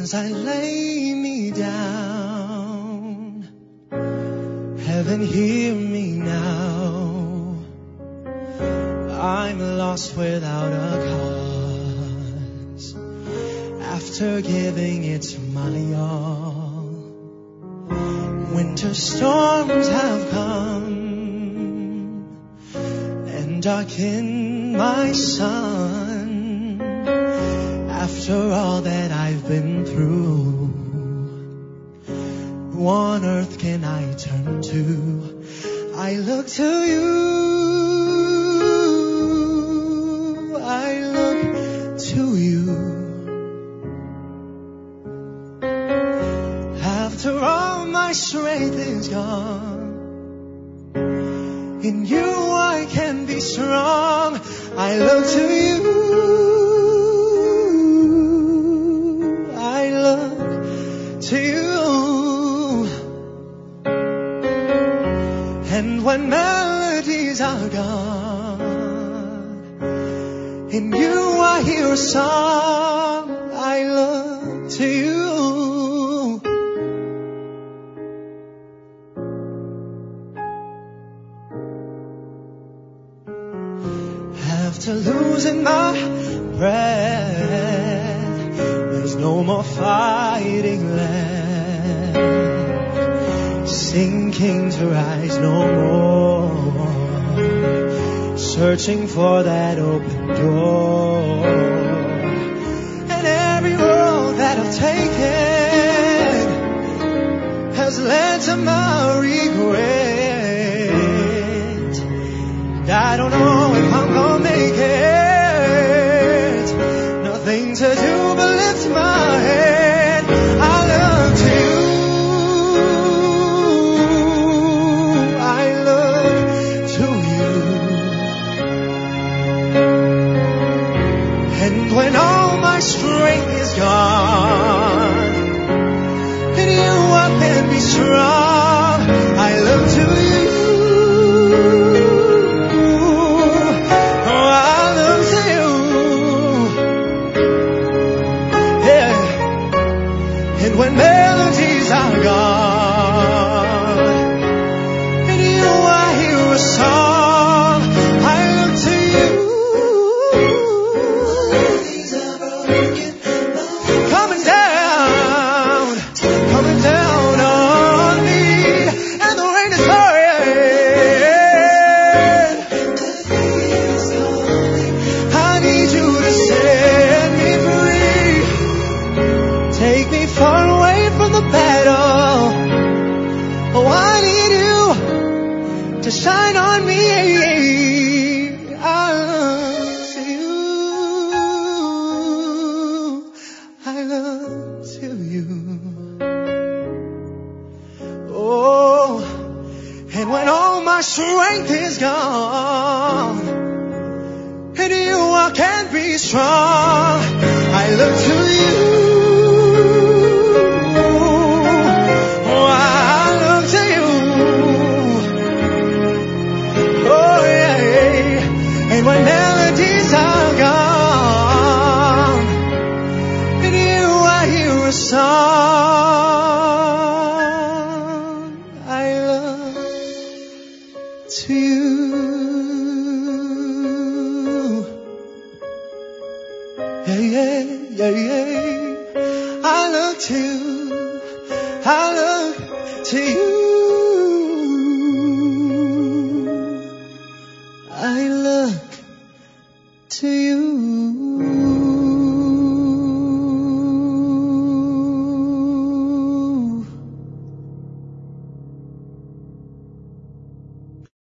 as I lay me down. Heaven, hear me now. I'm lost without a cause. After giving it my all, winter storms have come and darkened my sun. After all that I've been through, who on earth can I turn to? I look to you, I look to you. After all my strength is gone, in you I can be strong. I look to you, I look to you. And when melodies are gone, in you I hear a song. I look to you. After losing my breath, there's no more fighting left. Sinking to rise no more, searching for that open door. And every road that I've taken has led to my regret. And I don't know if I'm gonna make it. Nothing to do but lift my head. I look to you, I look to you. And when all my strength is gone, in you I can be strong. I look to you. When melodies are gone, in you I hear a song. I look to you. Melodies are broken, coming down on me, and the rain is pouring. I need you to set me free. Take me far away from the battle. Oh, I need you to shine on me. I look to you, I look to you. Oh, and when all my strength is gone, in you I can't be strong. I look to you. When melodies are gone, in you I hear a song. I look to you. Yeah, yeah, yeah, yeah. I look to you.